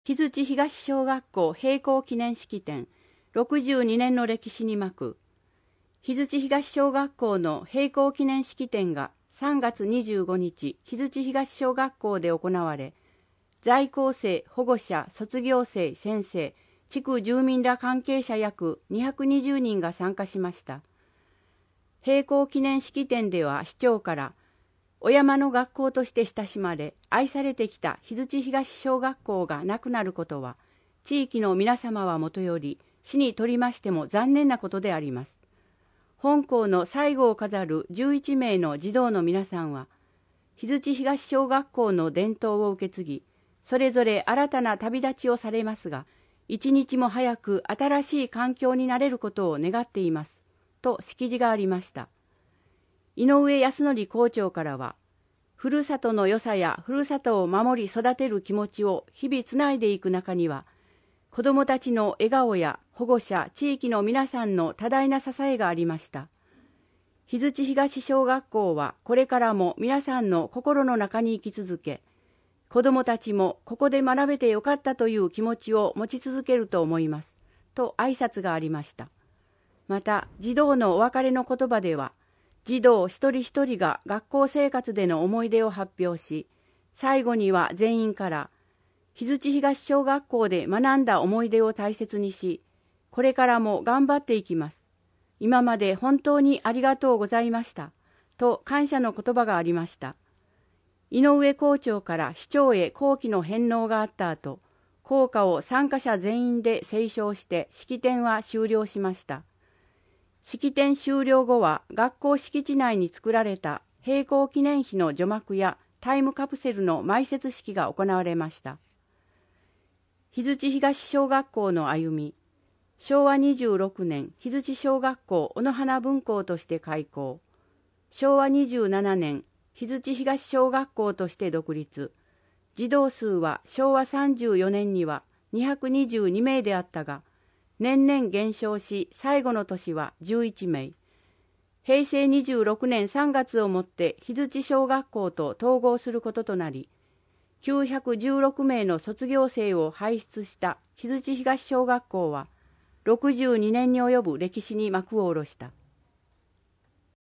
木槌東小学校閉校記念式典62年の歴史に幕く。木槌東小学校の閉校記念式典が3月25日、木槌東小学校で行われ、在校生、保護者、卒業生、先生、地区住民ら関係者約220人が参加しました。閉校記念式典では市長から、お山の学校として親しまれ、愛されてきた木槌東小学校がなくなることは、地域の皆様はもとより、市にとりましても残念なことであります。本校の最後を飾る11名の児童の皆さんは、木槌東小学校の伝統を受け継ぎ、それぞれ新たな旅立ちをされますが、一日も早く新しい環境になれることを願っています、と式辞がありました。井上康則校長からは、ふるさとの良さやふるさとを守り育てる気持ちを日々つないでいく中には、子どもたちの笑顔や保護者、地域の皆さんの多大な支えがありました。木槌東小学校はこれからも皆さんの心の中に生き続け、子どもたちもここで学べてよかったという気持ちを持ち続けると思います、と挨拶がありました。また、児童のお別れの言葉では、児童一人一人が学校生活での思い出を発表し、最後には全員から、木槌東小学校で学んだ思い出を大切にし、これからも頑張っていきます。今まで本当にありがとうございました。と感謝の言葉がありました。井上校長から市長へ校旗の返納があった後、校歌を参加者全員で斉唱して式典は終了しました。式典終了後は学校敷地内に作られた閉校記念碑の除幕やタイムカプセルの埋設式が行われました。木槌東小学校の歩み。昭和26年、木槌小学校小野花分校として開校。昭和27年、木槌東小学校として独立。児童数は昭和34年には222名であったが、年々減少し、最後の年は11名。平成26年3月をもって木槌小学校と統合することとなり、916名の卒業生を輩出した木槌東小学校は、62年に及ぶ歴史に幕を下ろした。